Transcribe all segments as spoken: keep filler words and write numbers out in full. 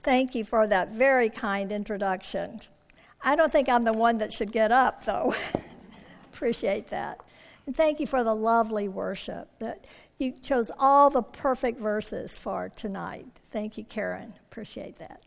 Thank you for that very kind introduction. I don't think I'm the one that should get up, though. Appreciate that. And thank you for the lovely worship, that you chose all the perfect verses for tonight. Thank you, Karen. Appreciate that.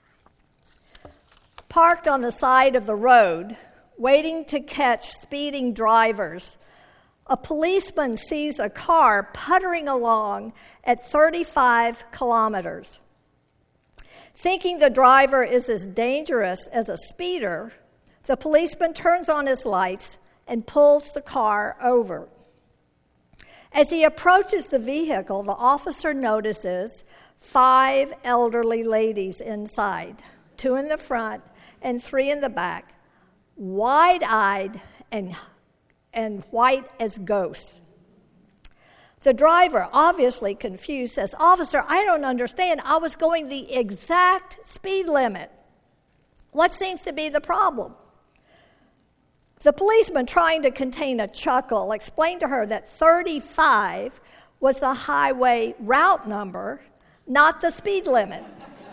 Parked on the side of the road, waiting to catch speeding drivers, a policeman sees a car puttering along at thirty-five kilometers. Thinking the driver is as dangerous as a speeder, the policeman turns on his lights and pulls the car over. As he approaches the vehicle, the officer notices five elderly ladies inside, two in the front and three in the back, wide-eyed and, and white as ghosts. The driver, obviously confused, says, "Officer, I don't understand. I was going the exact speed limit. What seems to be the problem?" The policeman, trying to contain a chuckle, explained to her that thirty-five was the highway route number, not the speed limit.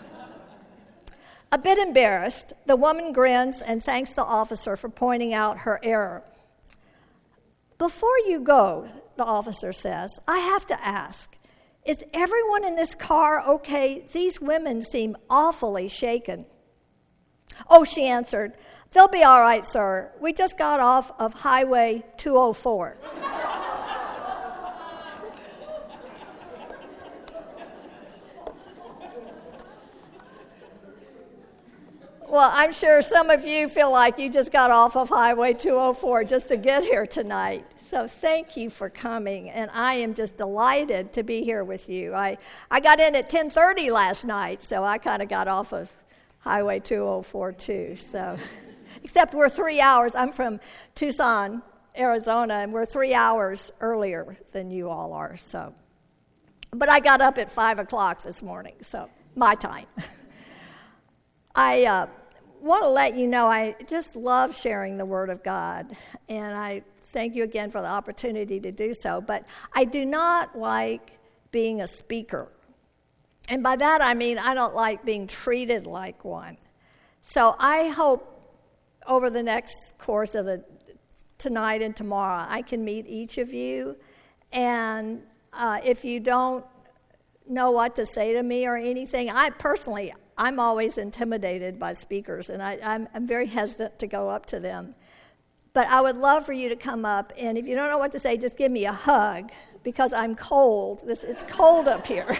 A bit embarrassed, the woman grins and thanks the officer for pointing out her error. "Before you go," the officer says, "I have to ask, is everyone in this car okay? These women seem awfully shaken." "Oh," she answered, "they'll be all right, sir. We just got off of Highway two oh four. Well, I'm sure some of you feel like you just got off of Highway two oh four just to get here tonight. So thank you for coming, and I am just delighted to be here with you. I, I got in at ten thirty last night, so I kind of got off of Highway two oh four too. So, except we're three hours. I'm from Tucson, Arizona, and we're three hours earlier than you all are. So, but I got up at five o'clock this morning, so my time. I uh, want to let you know I just love sharing the Word of God, and I thank you again for the opportunity to do so, but I do not like being a speaker. And by that I mean I don't like being treated like one. So I hope over the next course of the tonight and tomorrow I can meet each of you, and uh, if you don't know what to say to me or anything, I personally I'm always intimidated by speakers, and I, I'm, I'm very hesitant to go up to them. But I would love for you to come up, and if you don't know what to say, just give me a hug, because I'm cold. This, it's cold up here.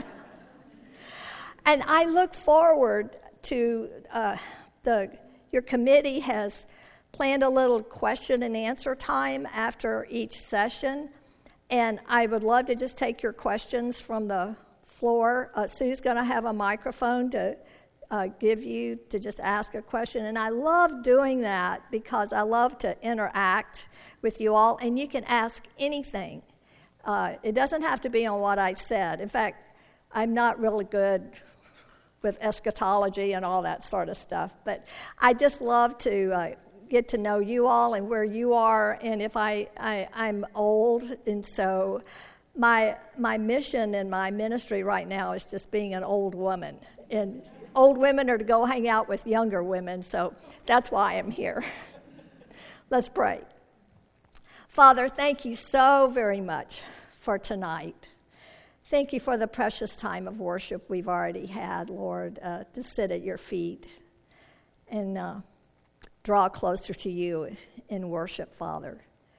And I look forward to uh, the your committee has planned a little question and answer time after each session, and I would love to just take your questions from the floor. Uh, Sue's going to have a microphone to uh, give you to just ask a question. And I love doing that because I love to interact with you all. And you can ask anything. Uh, it doesn't have to be on what I said. In fact, I'm not really good with eschatology and all that sort of stuff. But I just love to uh, get to know you all and where you are. And if I, I I'm old, and so My my mission in my ministry right now is just being an old woman. And old women are to go hang out with younger women, so that's why I'm here. Let's pray. Father, thank you so very much for tonight. Thank you for the precious time of worship we've already had, Lord, uh, to sit at your feet and uh, draw closer to you in worship, Father.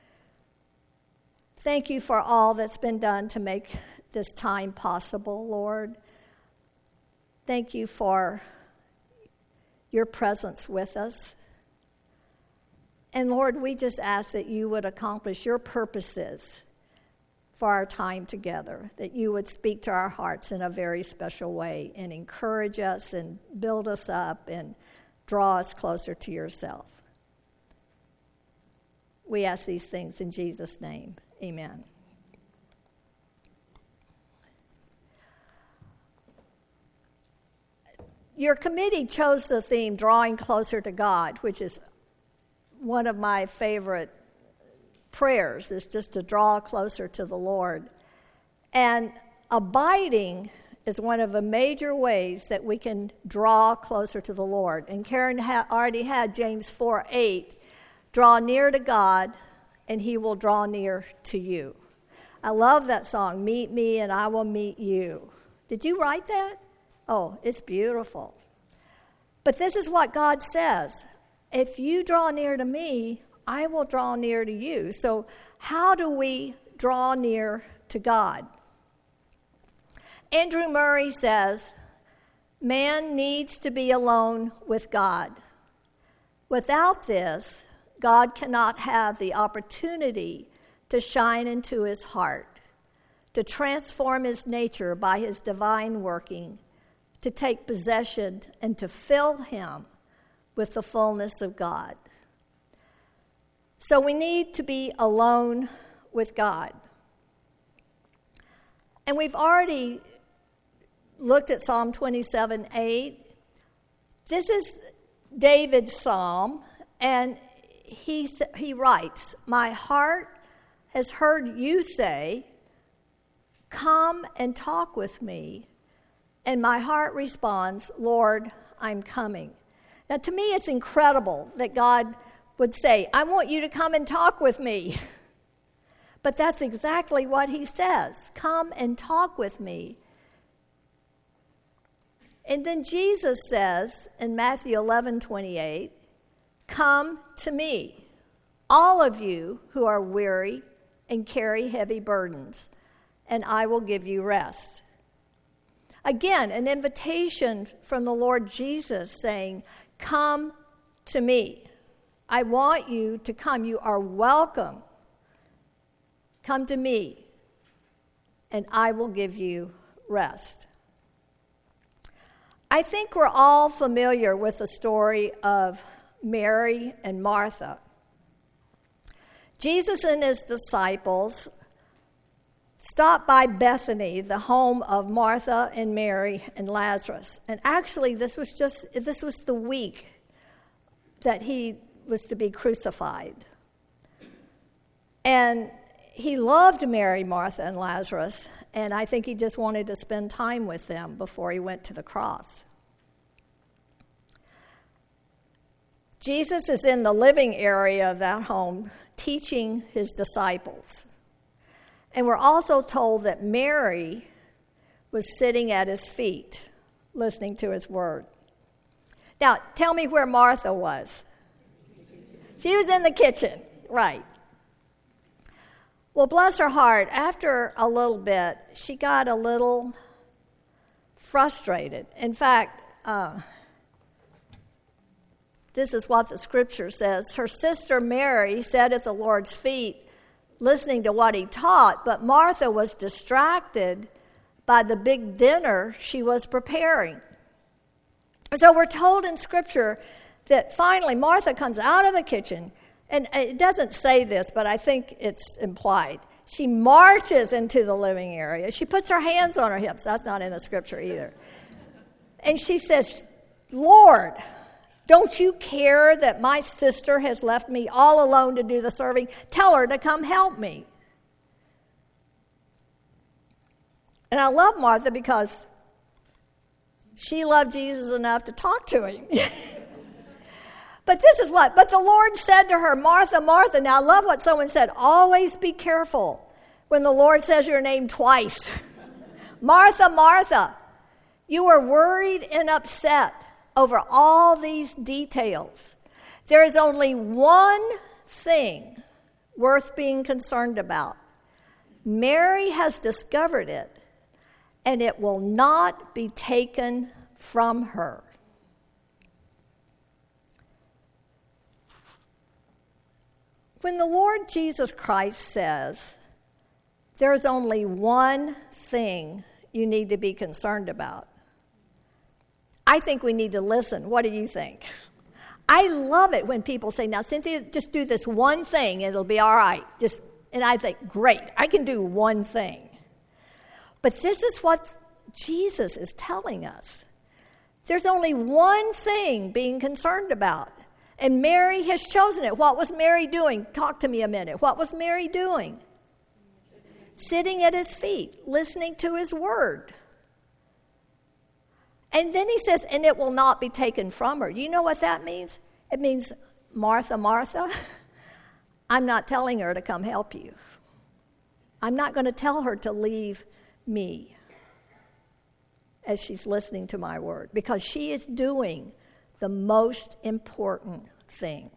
Thank you for all that's been done to make this time possible, Lord. Thank you for your presence with us. And Lord, we just ask that you would accomplish your purposes for our time together, that you would speak to our hearts in a very special way and encourage us and build us up and draw us closer to yourself. We ask these things in Jesus' name. Amen. Your committee chose the theme, Drawing Closer to God, which is one of my favorite prayers, is just to draw closer to the Lord. And abiding is one of the major ways that we can draw closer to the Lord. And Karen ha- already had James four eight, draw near to God, and he will draw near to you. I love that song, meet me and I will meet you. Did you write that? Oh, it's beautiful. But this is what God says. If you draw near to me, I will draw near to you. So how do we draw near to God? Andrew Murray says, man needs to be alone with God. Without this, God cannot have the opportunity to shine into his heart, to transform his nature by his divine working, to take possession and to fill him with the fullness of God. So we need to be alone with God. And we've already looked at Psalm twenty-seven eight. This is David's psalm, and he, he writes, my heart has heard you say, come and talk with me. And my heart responds, Lord, I'm coming. Now, to me, it's incredible that God would say, I want you to come and talk with me. But that's exactly what he says. Come and talk with me. And then Jesus says in Matthew eleven twenty-eight, come to me, all of you who are weary and carry heavy burdens, and I will give you rest. Again, an invitation from the Lord Jesus saying, come to me. I want you to come. You are welcome. Come to me, and I will give you rest. I think we're all familiar with the story of Mary and Martha. Jesus and his disciples stopped by Bethany, the home of Martha and Mary and Lazarus. And actually, this was just this was the week that he was to be crucified. And he loved Mary, Martha, and Lazarus, and I think he just wanted to spend time with them before he went to the cross. Jesus is in the living area of that home teaching his disciples. And we're also told that Mary was sitting at his feet, listening to his word. Now, tell me where Martha was. She was in the kitchen, right. Well, bless her heart, after a little bit, she got a little frustrated. In fact, uh, this is what the scripture says. Her sister Mary sat at the Lord's feet, listening to what he taught, but Martha was distracted by the big dinner she was preparing. So we're told in Scripture that finally Martha comes out of the kitchen, and it doesn't say this, but I think it's implied. She marches into the living area. She puts her hands on her hips. That's not in the Scripture either. And she says, Lord, don't you care that my sister has left me all alone to do the serving? Tell her to come help me. And I love Martha because she loved Jesus enough to talk to him. But this is what, but the Lord said to her, Martha, Martha. Now I love what someone said, always be careful when the Lord says your name twice. Martha, Martha, you are worried and upset over all these details. There is only one thing worth being concerned about. Mary has discovered it, and it will not be taken from her. When the Lord Jesus Christ says, there's only one thing you need to be concerned about, I think we need to listen. What do you think? I love it when people say, now, Cynthia, just do this one thing, it'll be all right. Just, and I think, great, I can do one thing. But this is what Jesus is telling us. There's only one thing being concerned about. And Mary has chosen it. What was Mary doing? Talk to me a minute. What was Mary doing? Sitting at his feet, listening to his word. And then he says, and it will not be taken from her. You know what that means? It means, Martha, Martha, I'm not telling her to come help you. I'm not going to tell her to leave me as she's listening to my word, because she is doing the most important thing.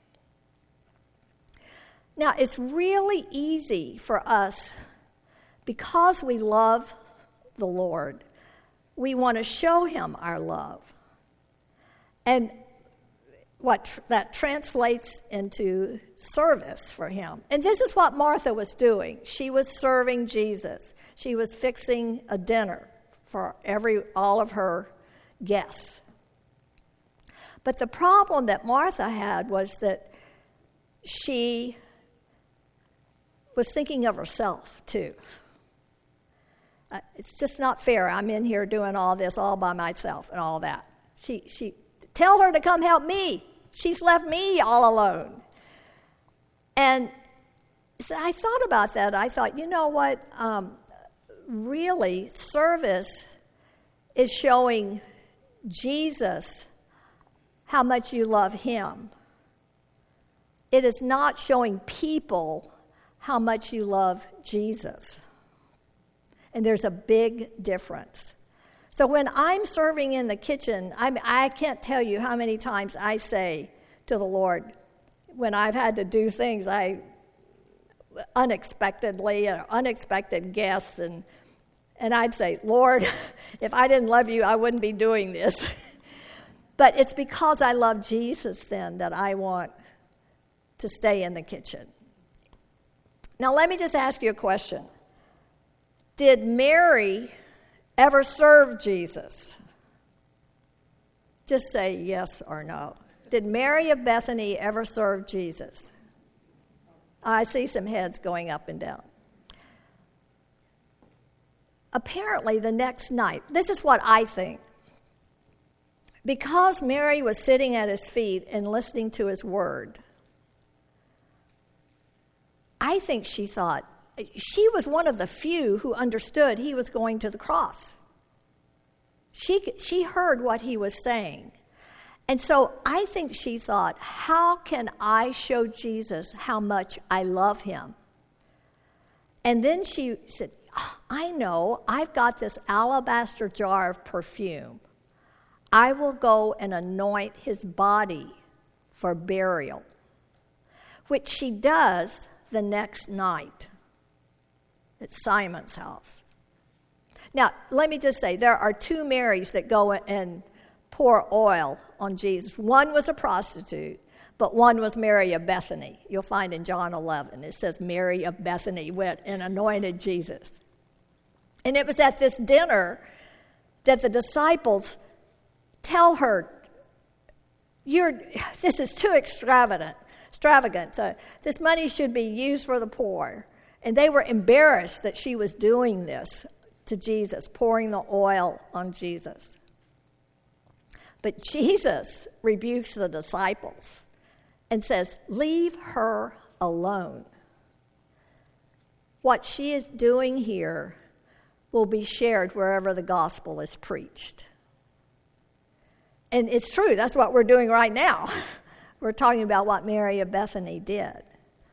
Now, it's really easy for us, because we love the Lord, we want to show him our love. And what tr- that translates into service for him. And this is what Martha was doing. She was serving Jesus. She was fixing a dinner for every all of her guests. But the problem that Martha had was that she was thinking of herself too. Uh, it's just not fair. I'm in here doing all this all by myself and all that. She, she, tell her to come help me. She's left me all alone. And so I thought about that. I thought, you know what? Um, really, service is showing Jesus how much you love him. It is not showing people how much you love Jesus. And there's a big difference. So when I'm serving in the kitchen, I'm, I can't tell you how many times I say to the Lord, when I've had to do things I unexpectedly, uh, unexpected guests, and and I'd say, Lord, if I didn't love you, I wouldn't be doing this. But it's because I love Jesus then that I want to stay in the kitchen. Now let me just ask you a question. Did Mary ever serve Jesus? Just say yes or no. Did Mary of Bethany ever serve Jesus? I see some heads going up and down. Apparently, the next night, this is what I think. Because Mary was sitting at his feet and listening to his word, I think she thought, she was one of the few who understood he was going to the cross. She, she heard what he was saying. And so I think she thought, how can I show Jesus how much I love him? And then she said, oh, I know, I've got this alabaster jar of perfume. I will go and anoint his body for burial, which she does the next night at Simon's house. Now, let me just say, there are two Marys that go and pour oil on Jesus. One was a prostitute, but one was Mary of Bethany. You'll find in John eleven, it says Mary of Bethany went and anointed Jesus. And it was at this dinner that the disciples tell her, "You're this is too extravagant. Extravagant. The, this money should be used for the poor." And they were embarrassed that she was doing this to Jesus, pouring the oil on Jesus. But Jesus rebukes the disciples and says, "Leave her alone. What she is doing here will be shared wherever the gospel is preached." And it's true, that's what we're doing right now. We're talking about what Mary of Bethany did.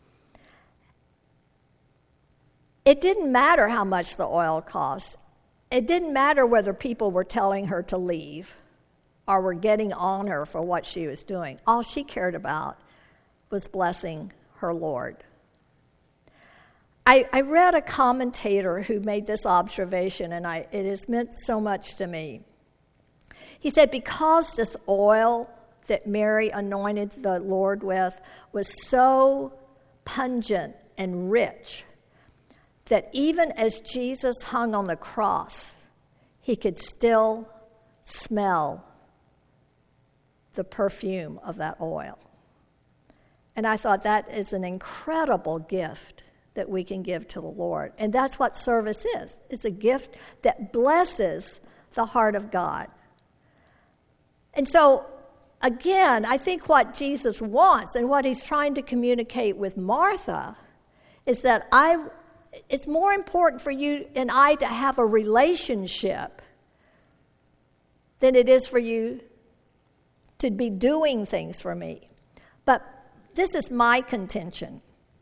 It didn't matter how much the oil cost. It didn't matter whether people were telling her to leave or were getting on her for what she was doing. All she cared about was blessing her Lord. I, I read a commentator who made this observation, and I, it has meant so much to me. He said, because this oil that Mary anointed the Lord with was so pungent and rich, that even as Jesus hung on the cross, he could still smell the perfume of that oil. And I thought that is an incredible gift that we can give to the Lord. And that's what service is. It's a gift that blesses the heart of God. And so, again, I think what Jesus wants and what he's trying to communicate with Martha is that I, it's more important for you and I to have a relationship than it is for you to be doing things for me. But this is my contention.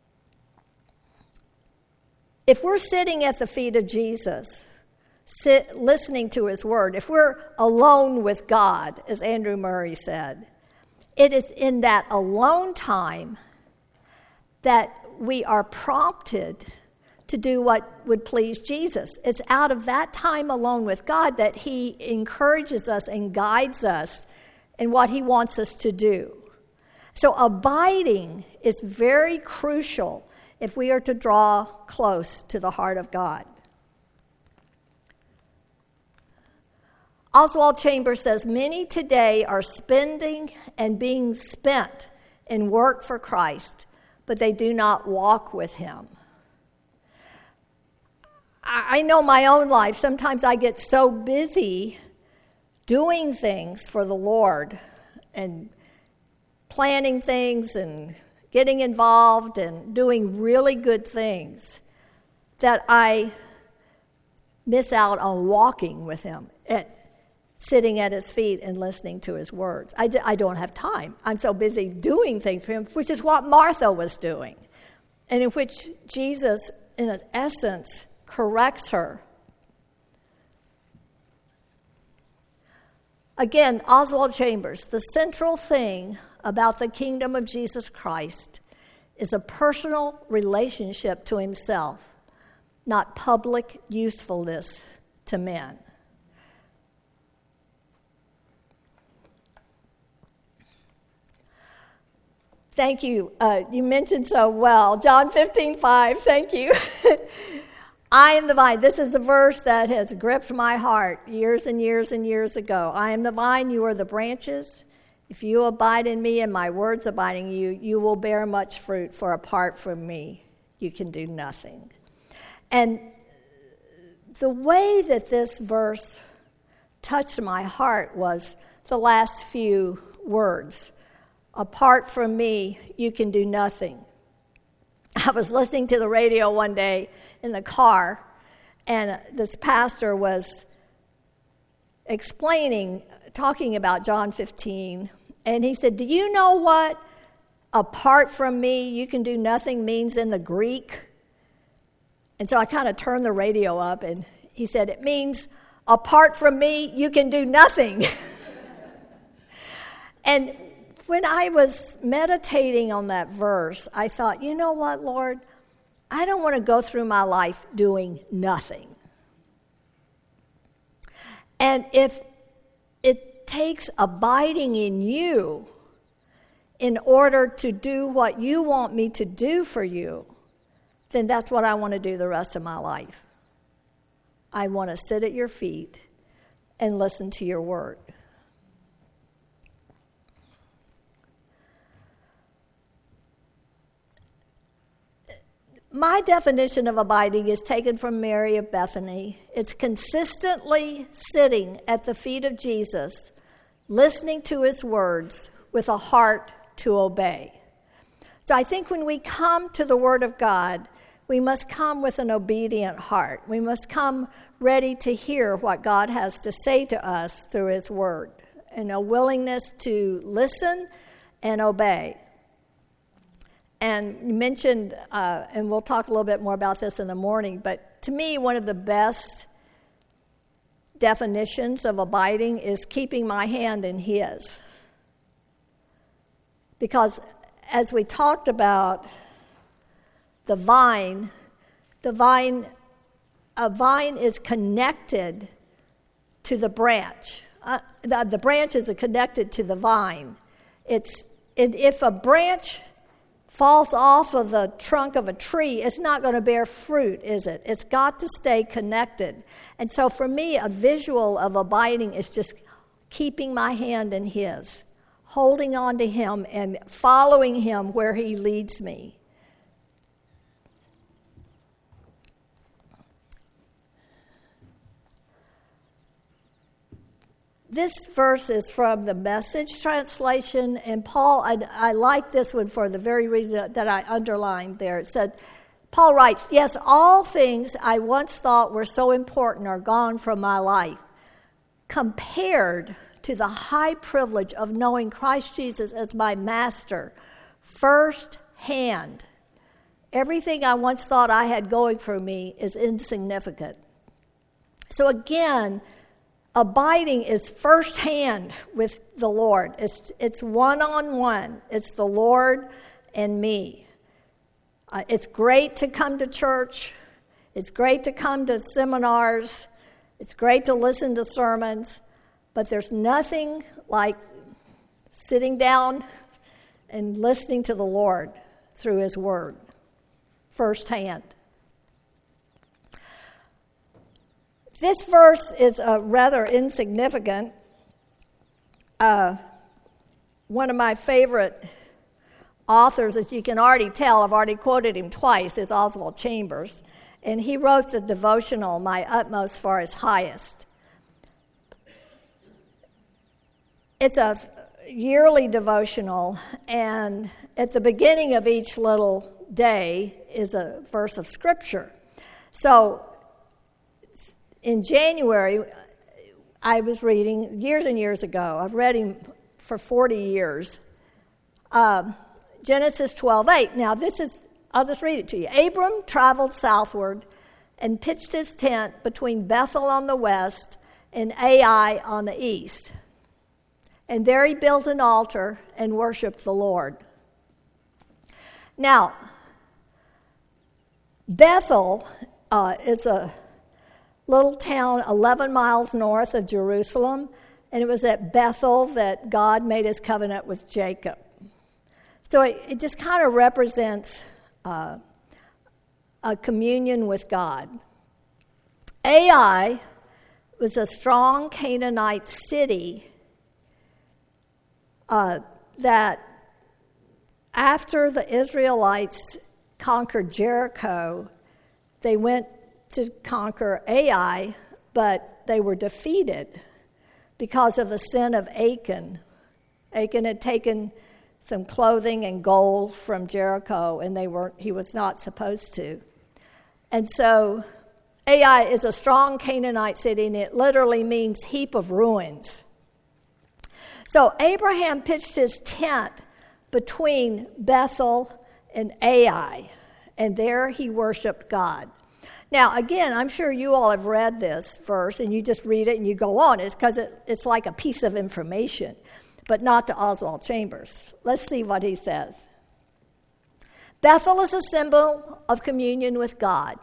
If we're sitting at the feet of Jesus, sit, listening to his word, if we're alone with God, as Andrew Murray said, it is in that alone time that we are prompted to do what would please Jesus. It's out of that time alone with God that he encourages us and guides us in what he wants us to do. So abiding is very crucial if we are to draw close to the heart of God. Oswald Chambers says, many today are spending and being spent in work for Christ, but they do not walk with him. I know my own life. Sometimes I get so busy doing things for the Lord and planning things and getting involved and doing really good things that I miss out on walking with him, at, sitting at his feet and listening to his words. I, d- I don't have time. I'm so busy doing things for him, which is what Martha was doing, and in which Jesus, in essence, corrects her. Again, Oswald Chambers, the central thing about the kingdom of Jesus Christ is a personal relationship to himself, not public usefulness to men. Thank you. Uh, you mentioned so well. John fifteen five, thank you. I am the vine. This is a verse that has gripped my heart years and years and years ago. I am the vine, you are the branches. If you abide in me and my words abide in you, you will bear much fruit, for apart from me, you can do nothing. And the way that this verse touched my heart was the last few words. Apart from me, you can do nothing. I was listening to the radio one day in the car, and this pastor was explaining, talking about John fifteen, and he said, do you know what apart from me, you can do nothing means in the Greek? And so I kind of turned the radio up, and he said, it means apart from me, you can do nothing. And when I was meditating on that verse, I thought, you know what, Lord? I don't want to go through my life doing nothing. And if it takes abiding in you in order to do what you want me to do for you, then that's what I want to do the rest of my life. I want to sit at your feet and listen to your word. My definition of abiding is taken from Mary of Bethany. It's consistently sitting at the feet of Jesus, listening to his words with a heart to obey. So I think when we come to the word of God, we must come with an obedient heart. We must come ready to hear what God has to say to us through his word, and a willingness to listen and obey. And you mentioned, uh, and we'll talk a little bit more about this in the morning, but to me, one of the best definitions of abiding is keeping my hand in his. Because as we talked about the vine, the vine, a vine is connected to the branch. Uh, the, the branch is connected to the vine. It's it, if a branch falls off of the trunk of a tree, it's not going to bear fruit, is it? It's got to stay connected. And so for me, a visual of abiding is just keeping my hand in his, holding on to him and following him where he leads me. This verse is from the Message translation, and Paul, I, I like this one for the very reason that I underlined there. It said, Paul writes, yes, all things I once thought were so important are gone from my life. compared to the high privilege of knowing Christ Jesus as my master firsthand. Everything I once thought I had going for me is insignificant. So again, abiding is firsthand with the Lord. It's, it's one-on-one. It's the Lord and me. Uh, it's great to come to church. It's great to come to seminars. It's great to listen to sermons. But there's nothing like sitting down and listening to the Lord through His Word firsthand. This verse is uh, rather insignificant. Uh, one of my favorite authors, as you can already tell, I've already quoted him twice, is Oswald Chambers. And he wrote the devotional, My Utmost for His Highest. It's a yearly devotional, and at the beginning of each little day is a verse of Scripture. So in January, I was reading, years and years ago, I've read him for forty years, uh, Genesis twelve eight. Now this is, I'll just read it to you. Abram traveled southward and pitched his tent between Bethel on the west and Ai on the east. And there he built an altar and worshiped the Lord. Now, Bethel uh, is a little town eleven miles north of Jerusalem, and it was at Bethel that God made his covenant with Jacob. So it, it just kind of represents uh, a communion with God. Ai was a strong Canaanite city uh, that after the Israelites conquered Jericho, they went to conquer Ai, but they were defeated because of the sin of Achan. Achan had taken some clothing and gold from Jericho, and they were he was not supposed to. And so Ai is a strong Canaanite city, and it literally means heap of ruins. So Abraham pitched his tent between Bethel and Ai, and there he worshiped God. Now, again, I'm sure you all have read this verse, and you just read it and you go on. It's because it, it's like a piece of information, but not to Oswald Chambers. Let's see what he says. Bethel is a symbol of communion with God.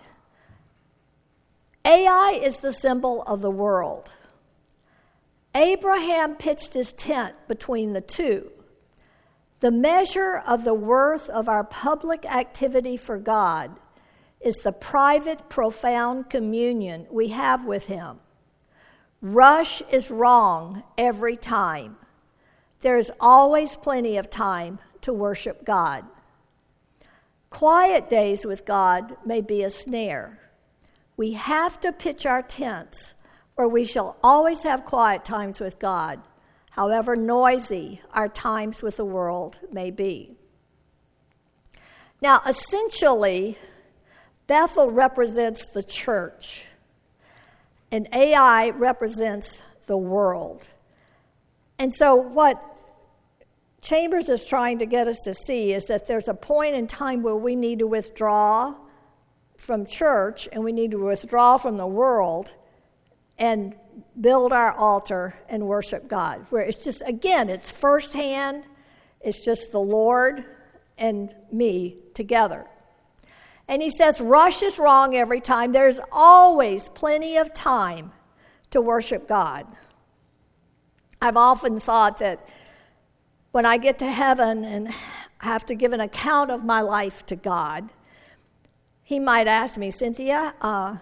Ai is the symbol of the world. Abraham pitched his tent between the two. The measure of the worth of our public activity for God is the private, profound communion we have with Him. Rush is wrong every time. There is always plenty of time to worship God. Quiet days with God may be a snare. We have to pitch our tents where we shall always have quiet times with God, however noisy our times with the world may be. Now, essentially, Bethel represents the church, and Ai represents the world. And so what Chambers is trying to get us to see is that there's a point in time where we need to withdraw from church, and we need to withdraw from the world and build our altar and worship God, where it's just, again, it's firsthand, it's just the Lord and me together. And he says, rush is wrong every time. There's always plenty of time to worship God. I've often thought that when I get to heaven and have to give an account of my life to God, He might ask me, Cynthia, uh,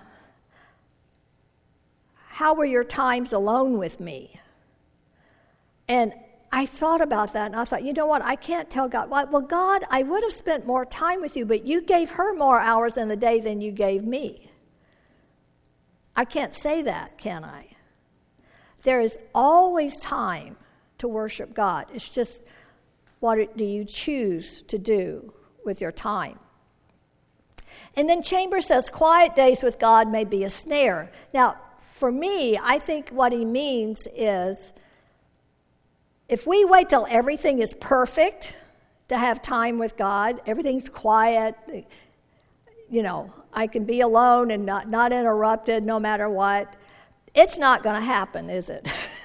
how were your times alone with me? And I thought about that, and I thought, you know what, I can't tell God. Well, God, I would have spent more time with you, but you gave her more hours in the day than you gave me. I can't say that, can I? There is always time to worship God. It's just, what do you choose to do with your time? And then Chambers says, quiet days with God may be a snare. Now, for me, I think what he means is if we wait till everything is perfect to have time with God, everything's quiet, you know, I can be alone and not, not interrupted no matter what, it's not going to happen, is it?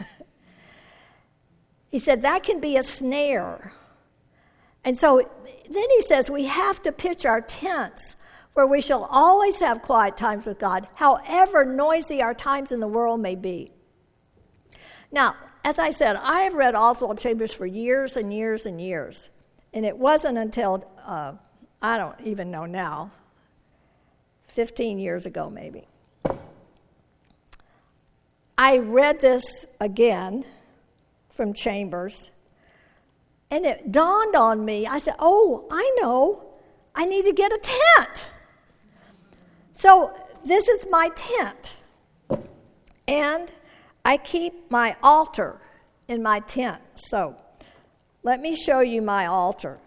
He said that can be a snare. And so then he says we have to pitch our tents where we shall always have quiet times with God, however noisy our times in the world may be. Now, as I said, I have read Oswald Chambers for years and years and years. And it wasn't until, uh, I don't even know now, fifteen years ago maybe, I read this again from Chambers, and it dawned on me. I said, oh, I know. I need to get a tent. So this is my tent, and I keep my altar in my tent. So let me show you my altar.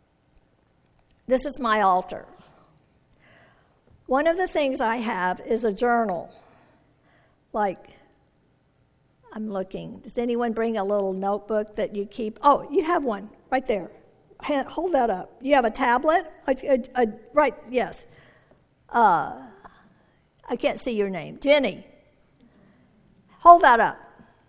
This is my altar. One of the things I have is a journal. Like, I'm looking. Does anyone bring a little notebook that you keep? Oh, you have one right there. Hold that up. You have a tablet? A, a, a, right, yes. Uh, I can't see your name. Jenny. Hold that up.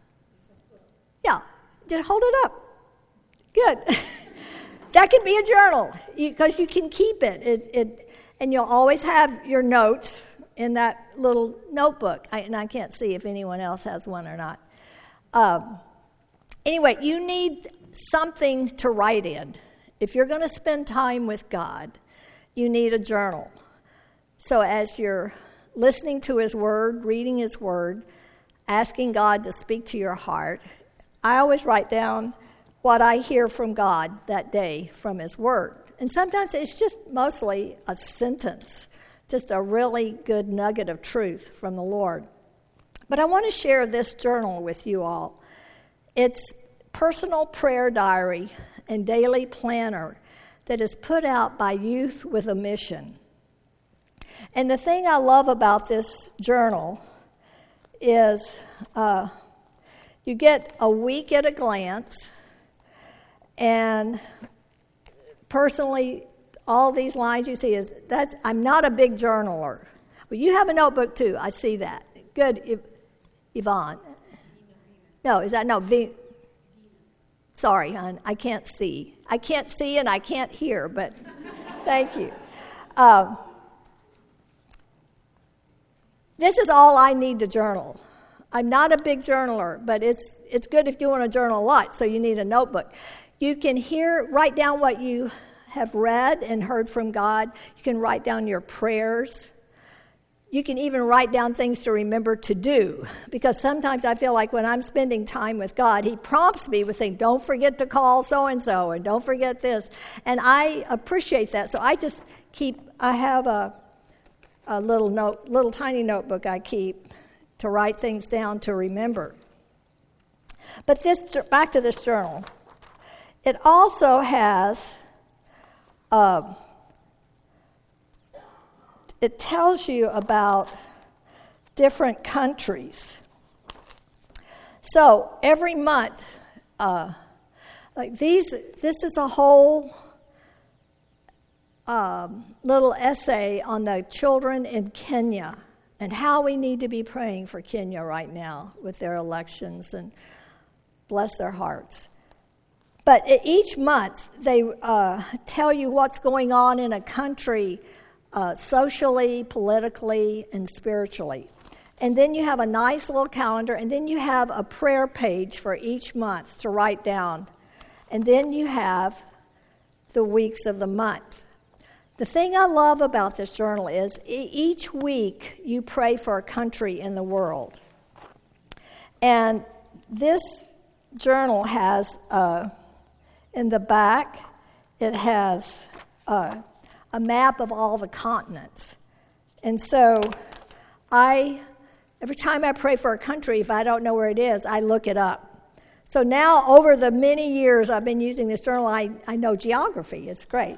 Yeah, just hold it up. Good. That can be a journal because you, you can keep it. It, it. And you'll always have your notes in that little notebook. I, and I can't see if anyone else has one or not. Um, anyway, you need something to write in. If you're going to spend time with God, you need a journal. So as you're listening to His Word, reading His Word, asking God to speak to your heart, I always write down what I hear from God that day from His Word. And sometimes it's just mostly a sentence, just a really good nugget of truth from the Lord. But I want to share this journal with you all. It's personal prayer diary and daily planner that is put out by Youth with a Mission. And the thing I love about this journal is uh, you get a week at a glance, and personally, all these lines you see is, that's, I'm not a big journaler. Well, you have a notebook too, I see that. Good, y- Yvonne. No, is that, no, v- sorry, hon, I can't see. I can't see and I can't hear, but thank you. Um, this is all I need to journal. I'm not a big journaler, but it's it's good if you want to journal a lot, so you need a notebook. You can hear, write down what you have read and heard from God. You can write down your prayers. You can even write down things to remember to do, because sometimes I feel like when I'm spending time with God, He prompts me with things, don't forget to call so-and-so, and don't forget this. And I appreciate that, so I just keep, I have a, a little note, little tiny notebook I keep to write things down to remember. But this, back to this journal. It also has, uh, it tells you about different countries. So every month, uh, like these, this is a whole um, little essay on the children in Kenya and how we need to be praying for Kenya right now with their elections, and bless their hearts. But each month, they uh, tell you what's going on in a country uh, socially, politically, and spiritually. And then you have a nice little calendar, and then you have a prayer page for each month to write down. And then you have the weeks of the month. The thing I love about this journal is each week you pray for a country in the world. And this journal has... Uh, In the back, it has uh, a map of all the continents. And so I, every time I pray for a country, if I don't know where it is, I look it up. So now, over the many years I've been using this journal, I, I know geography. It's great.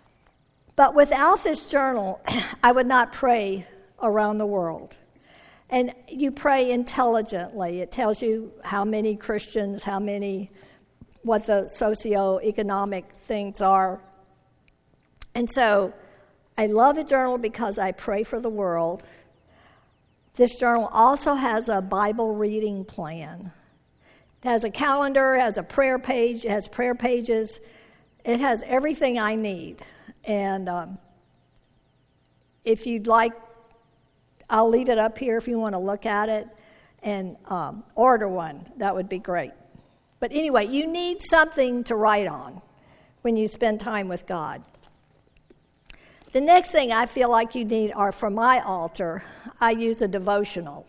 But without this journal, I would not pray around the world. And you pray intelligently. It tells you how many Christians, how many, what the socioeconomic things are. And so I love the journal because I pray for the world. This journal also has a Bible reading plan. It has a calendar, it has a prayer page, it has prayer pages. It has everything I need. And um, if you'd like, I'll leave it up here if you want to look at it and um, order one. That would be great. But anyway, you need something to write on when you spend time with God. The next thing I feel like you need are, for my altar, I use a devotional.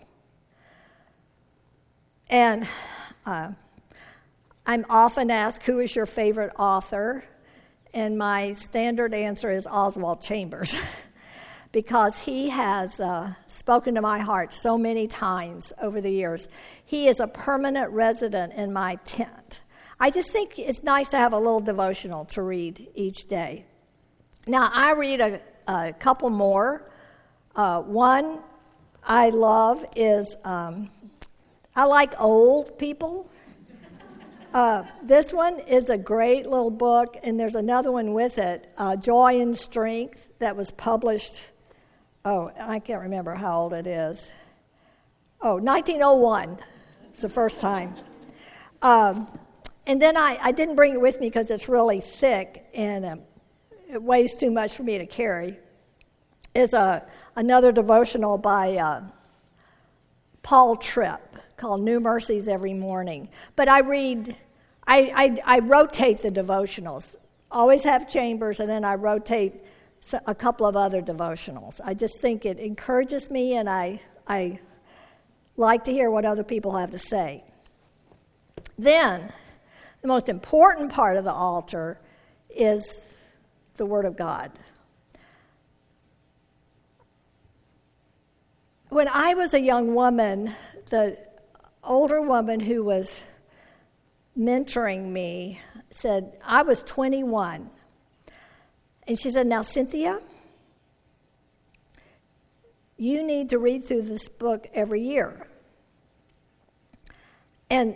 And uh, I'm often asked, who is your favorite author? And my standard answer is Oswald Chambers, because he has uh, spoken to my heart so many times over the years. He is a permanent resident in my tent. I just think it's nice to have a little devotional to read each day. Now, I read a, a couple more. Uh, one I love is, um, I like old people. Uh, this one is a great little book, and there's another one with it, uh, Joy and Strength, that was published, oh, I can't remember how old it is. Oh, nineteen oh one. It's the first time. Um, and then I, I didn't bring it with me because it's really thick, and um, it weighs too much for me to carry. It's a, another devotional by uh, Paul Tripp called New Mercies Every Morning. But I read, I, I, I rotate the devotionals. Always have Chambers, and then I rotate a couple of other devotionals. I just think it encourages me, and I, I like to hear what other people have to say. Then, the most important part of the altar is the Word of God. When I was a young woman, the older woman who was mentoring me said, I was twenty-one. And she said, now, Cynthia, you need to read through this book every year. And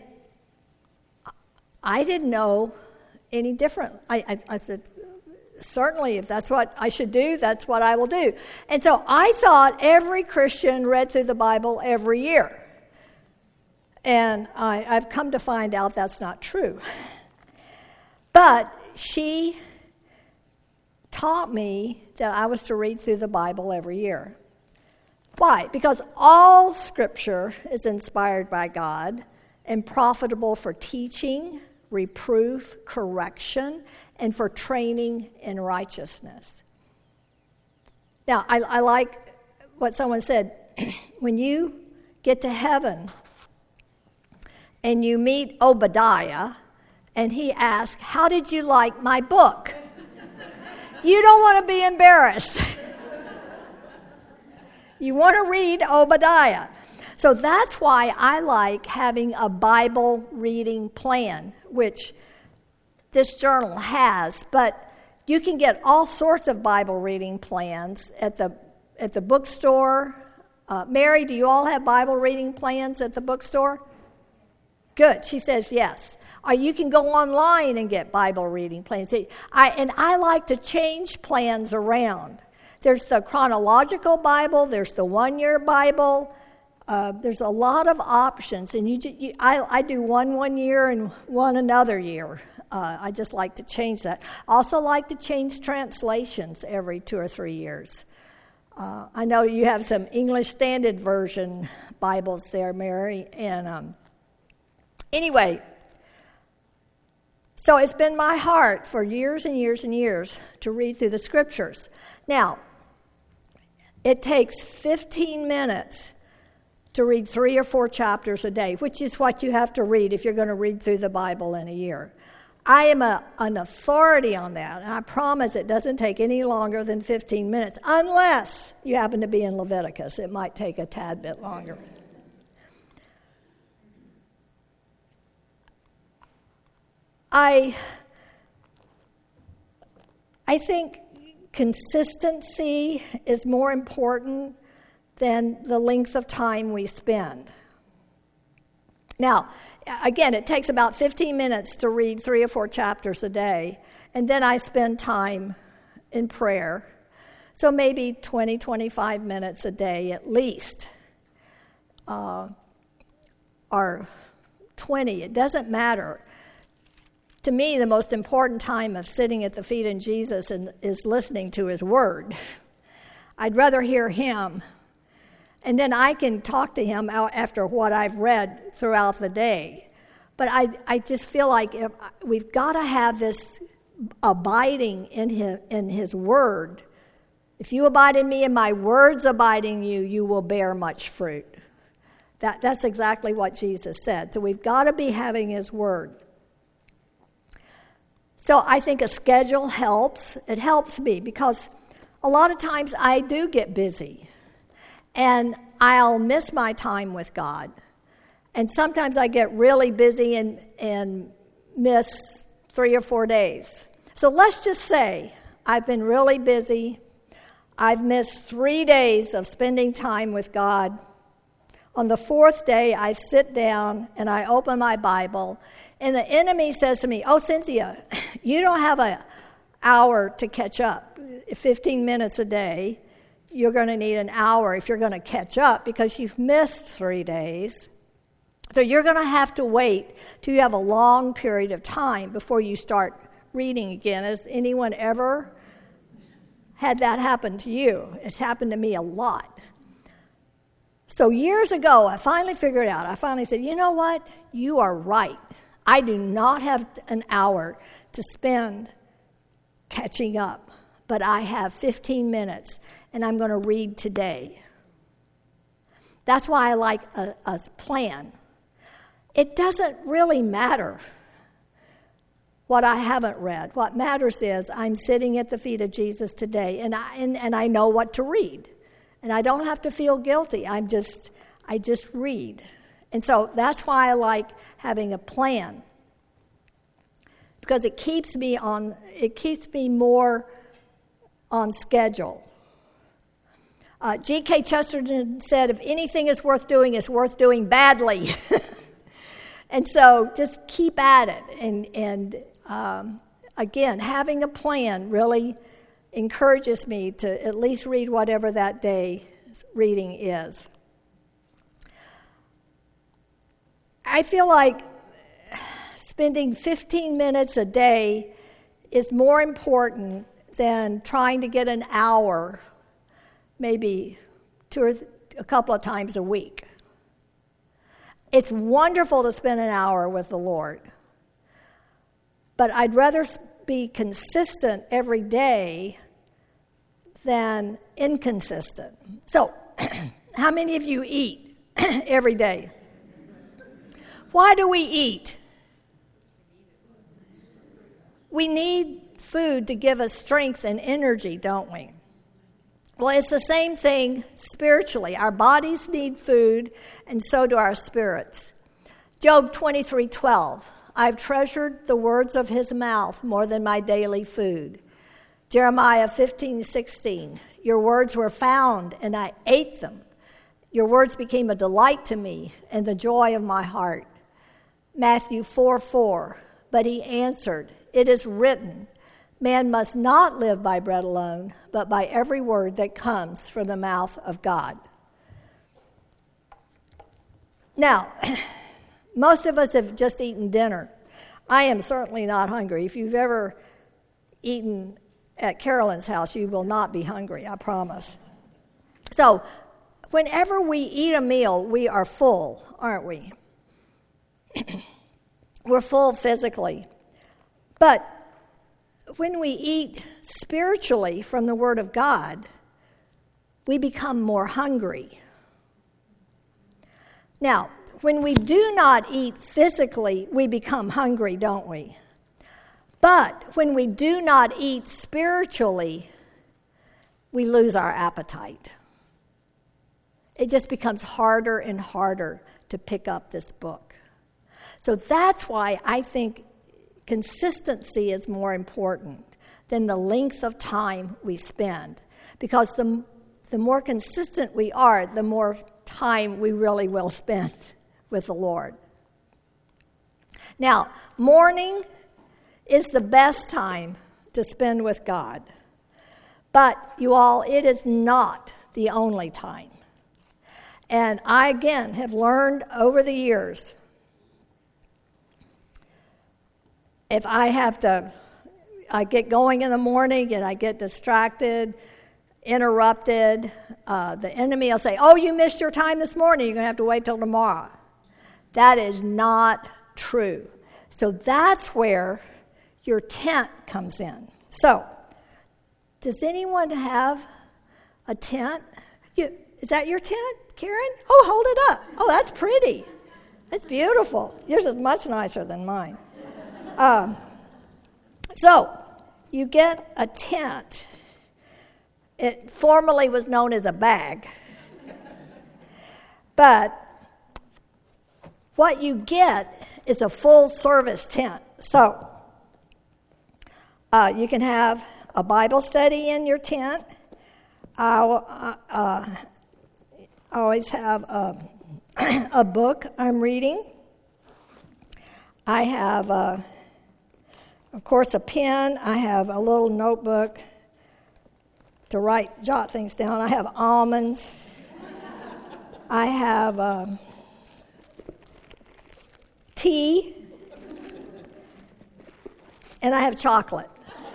I didn't know any different. I, I, I said, certainly, if that's what I should do, that's what I will do. And so I thought every Christian read through the Bible every year. And I, I've come to find out that's not true. But she taught me that I was to read through the Bible every year. Why? Because all Scripture is inspired by God and profitable for teaching, reproof, correction, and for training in righteousness. Now, I, I like what someone said. When you get to heaven and you meet Obadiah, and he asks, how did you like my book? You don't want to be embarrassed. You want to read Obadiah. So that's why I like having a Bible reading plan, which this journal has. But you can get all sorts of Bible reading plans at the at the bookstore. Uh, Mary, do you all have Bible reading plans at the bookstore? Good. She says yes. Or you can go online and get Bible reading plans. I, and I like to change plans around. There's the chronological Bible. There's the one-year Bible. Uh, there's a lot of options. And you, you I, I do one one year and one another year. Uh, I just like to change that. I also like to change translations every two or three years. Uh, I know you have some English Standard Version Bibles there, Mary. And um, anyway, so it's been my heart for years and years and years to read through the Scriptures. Now, it takes fifteen minutes to read three or four chapters a day, which is what you have to read if you're going to read through the Bible in a year. I am a, an authority on that, and I promise it doesn't take any longer than fifteen minutes, unless you happen to be in Leviticus. It might take a tad bit longer. I, I think consistency is more important than the length of time we spend. Now, again, it takes about fifteen minutes to read three or four chapters a day, and then I spend time in prayer. So maybe twenty, twenty-five minutes a day at least, uh, or twenty, it doesn't matter. To me, the most important time of sitting at the feet of Jesus is listening to his word. I'd rather hear him, and then I can talk to him out after what I've read throughout the day. But I, I just feel like if, we've got to have this abiding in his, in his word. If you abide in me and my words abide in you, you will bear much fruit. That, that's exactly what Jesus said. So we've got to be having his word. So I think a schedule helps. It helps me because a lot of times I do get busy and I'll miss my time with God. And sometimes I get really busy and, and miss three or four days. So let's just say I've been really busy. I've missed three days of spending time with God. On the fourth day, I sit down and I open my Bible, and the enemy says to me, "Oh, Cynthia, you don't have an hour to catch up. fifteen minutes a day, you're going to need an hour if you're going to catch up because you've missed three days. So you're going to have to wait till you have a long period of time before you start reading again." Has anyone ever had that happen to you? It's happened to me a lot. So years ago, I finally figured out, I finally said, you know what? You are right. I do not have an hour to spend catching up, but I have fifteen minutes, and I'm going to read today. That's why I like a, a plan. It doesn't really matter what I haven't read. What matters is I'm sitting at the feet of Jesus today, and I and, and I know what to read. And I don't have to feel guilty. I'm just I just read. And so that's why I like having a plan. Because it keeps me on it keeps me more on schedule. Uh, G K Chesterton said, if anything is worth doing, it's worth doing badly. And so just keep at it. And, and um, again, having a plan really encourages me to at least read whatever that day's reading is. I feel like spending fifteen minutes a day is more important than trying to get an hour, maybe two or th- a couple of times a week. It's wonderful to spend an hour with the Lord, but I'd rather be consistent every day than inconsistent. So, how many of you eat every day? Why do we eat? We need food to give us strength and energy, don't we? Well, it's the same thing spiritually. Our bodies need food, and so do our spirits. Job twenty-three twelve, I've treasured the words of his mouth more than my daily food. Jeremiah fifteen sixteen, your words were found, and I ate them. Your words became a delight to me and the joy of my heart. Matthew four four, but he answered, it is written, man must not live by bread alone, but by every word that comes from the mouth of God. Now, most of us have just eaten dinner. I am certainly not hungry. If you've ever eaten at Carolyn's house, you will not be hungry, I promise. So, whenever we eat a meal, we are full, aren't we? We're full physically. But when we eat spiritually from the Word of God, we become more hungry. Now, when we do not eat physically, we become hungry, don't we? But when we do not eat spiritually, we lose our appetite. It just becomes harder and harder to pick up this book. So that's why I think consistency is more important than the length of time we spend. Because the, the more consistent we are, the more time we really will spend with the Lord. Now, morning is the best time to spend with God. But, you all, it is not the only time. And I, again, have learned over the years, if I have to, I get going in the morning and I get distracted, interrupted, uh, the enemy will say, oh, you missed your time this morning, you're going to have to wait till tomorrow. That is not true. So that's where your tent comes in. So, does anyone have a tent? You, is that your tent, Karen? Oh, hold it up. Oh, that's pretty. That's beautiful. Yours is much nicer than mine. Um, so, you get a tent. It formerly was known as a bag. But what you get is a full-service tent. So, uh, you can have a Bible study in your tent. I uh, uh, always have a, a book I'm reading. I have, uh, of course, a pen. I have a little notebook to write, jot things down. I have almonds. I have uh, tea. And I have chocolate.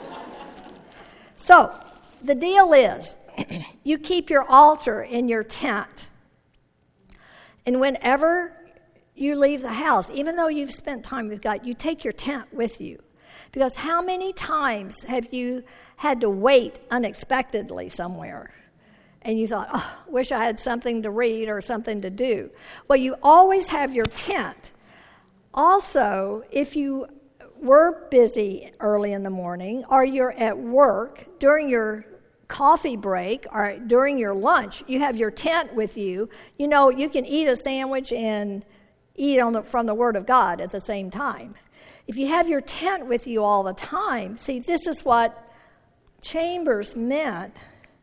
So, the deal is, you keep your altar in your tent. And whenever you leave the house, even though you've spent time with God, you take your tent with you. Because how many times have you had to wait unexpectedly somewhere? And you thought, oh, wish I had something to read or something to do. Well, you always have your tent. Also, if you were busy early in the morning, or you're at work during your coffee break or during your lunch, you have your tent with you. You know, you can eat a sandwich and eat on the, from the Word of God at the same time. If you have your tent with you all the time, see, this is what Chambers meant.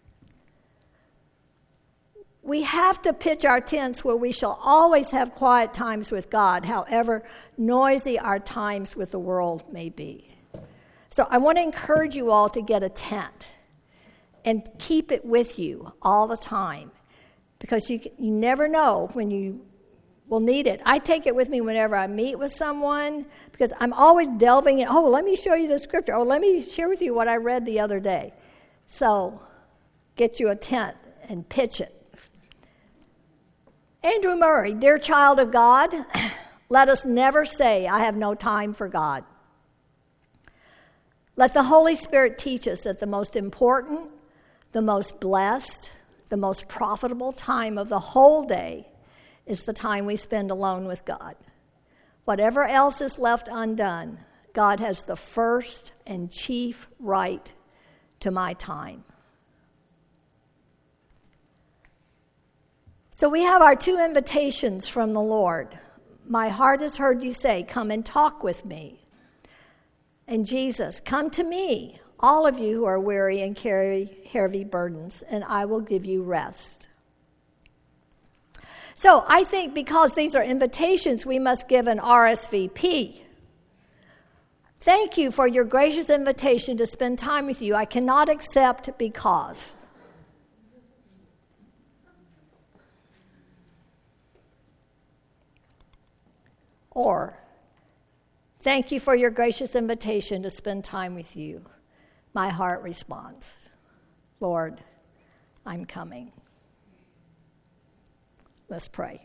We have to pitch our tents where we shall always have quiet times with God, however noisy our times with the world may be. So I want to encourage you all to get a tent and keep it with you all the time, because you, you never know when you will need it. I take it with me whenever I meet with someone, because I'm always delving in, oh, let me show you the scripture. Oh, let me share with you what I read the other day. So get you a tent and pitch it. Andrew Murray, dear child of God, let us never say, I have no time for God. Let the Holy Spirit teach us that the most important, the most blessed, the most profitable time of the whole day is the time we spend alone with God. Whatever else is left undone, God has the first and chief right to my time. So we have our two invitations from the Lord. My heart has heard you say, come and talk with me. And Jesus, come to me, all of you who are weary and carry heavy burdens, and I will give you rest. So I think because these are invitations, we must give an R S V P. Thank you for your gracious invitation to spend time with you. I cannot accept because. Or, thank you for your gracious invitation to spend time with you. My heart responds, Lord, I'm coming. Let's pray.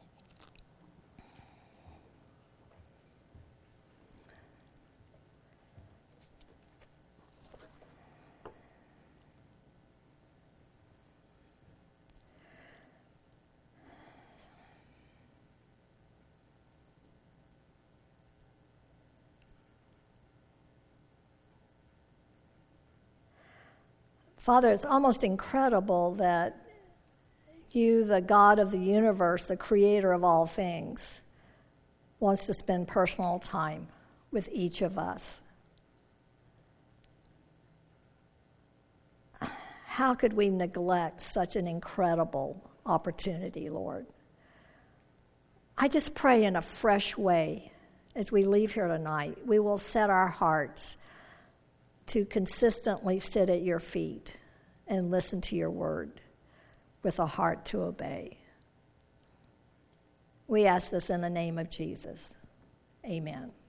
Father, it's almost incredible that you, the God of the universe, the creator of all things, wants to spend personal time with each of us. How could we neglect such an incredible opportunity, Lord? I just pray in a fresh way as we leave here tonight, we will set our hearts to consistently sit at your feet and listen to your word with a heart to obey. We ask this in the name of Jesus. Amen.